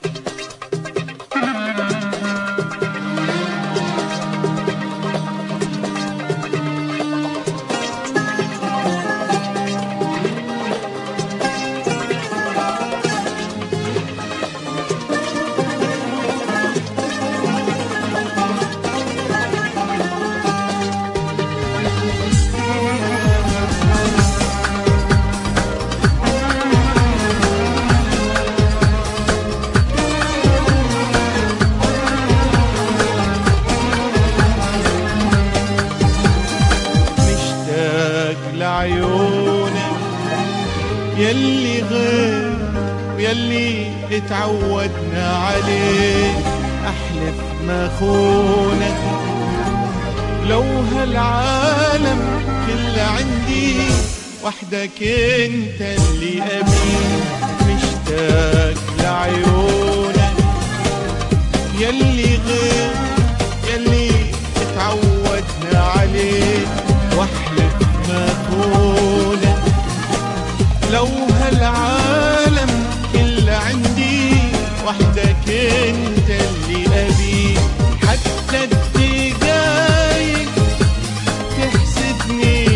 لعيونك يلي غير ويلي اتعودنا عليه، احلف ما خونك لو هالعالم كله عندي وحدك انت اللي ابيه. مشتاق لعيونك يلي غير يلي اتعودنا عليه، واحلف ما خونك لو هالعالم كله عندي وحدك انت اللي ابيه. حتى الدقايق تحسدني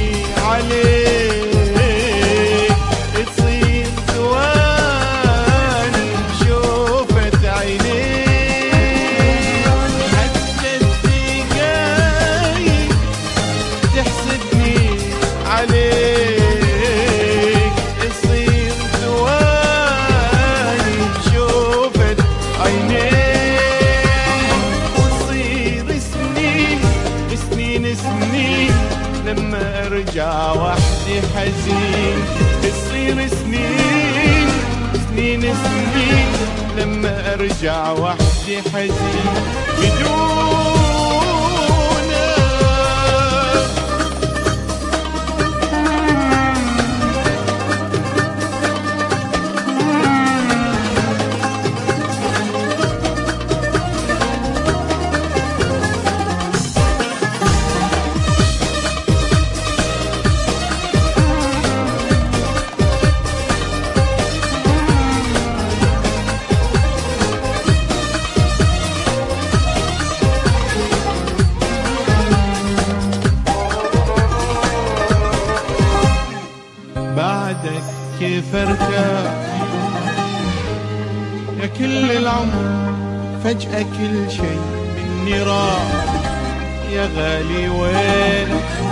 عليك، تصير ثواني بشوفة عينيك. حتى الدقايق تحسدني عليك، تصير ثواني بشوفة عينيك. سنين لما ارجع وحدي حزين، تصير سنين لما ارجع وحدي حزين بعدك كيف ارتاح يا كل العمر، فجأة كل شيء مني راح يا غالي وين.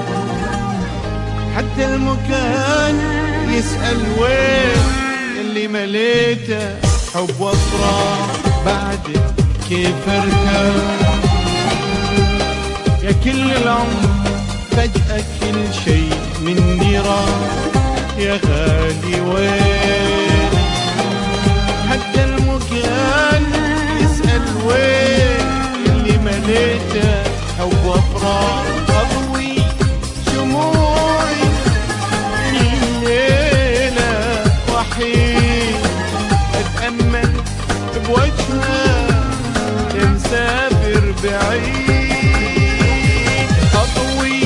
حتى المكان يسأل وين اللي مليته حب وافراح. بعدك كيف ارتاح يا كل العمر، فجأة كل شيء مني راح يا غالي وين. حتى المكان يسأل وين اللي مليته حب وافراح. اضوي شموعي الليلة وحيد، اتأمل بوجهها مسافر بعيد. اضوي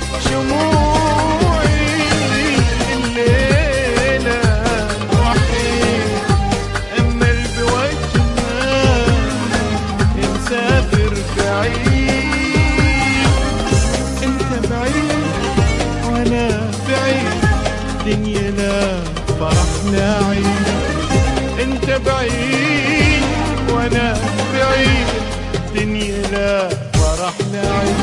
دنيانا فرحنا عيد. انت بعيد وانا بعيد، دنيانا فرحنا عيد.